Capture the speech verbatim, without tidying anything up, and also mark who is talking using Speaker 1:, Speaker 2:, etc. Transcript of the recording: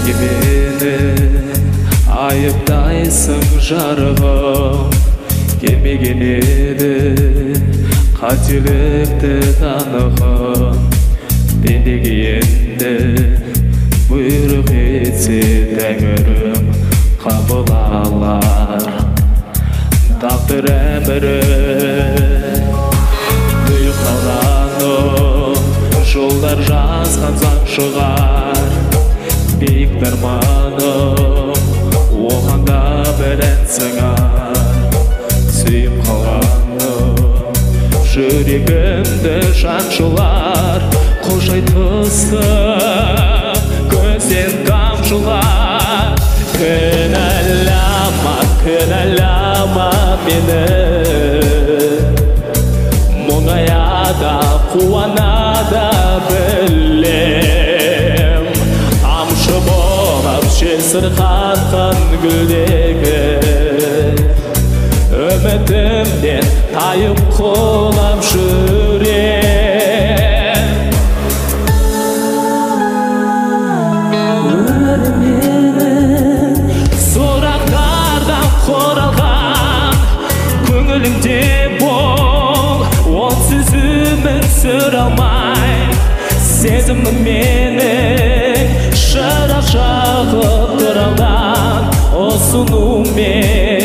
Speaker 1: неге мені айыптайсың жарығым? Келмеген еді қателікті танығым. Пендеге енді бұйрық етсе тәңірім қабыл алар тағдыр әмірі. Тұйықталғаным жолдар жазған заң шығар, биік дарманым оғанда бір ән сыңар. Сүйіп қалғаным жүрегімді шаншылар, қошайтқысы көзден тамшылар. Кінәлама, кінәлама мені, мұңаяда қуанада білем. Тамшы болып жесір қатқан гүлдегі үмітімнен тайып құлап жүрем. Өмірменің сұрақтардан қоралған көңілімде бол, онсыз өмір сүре алмай. Сезімім менің шырақ жағып тұралдан осынумен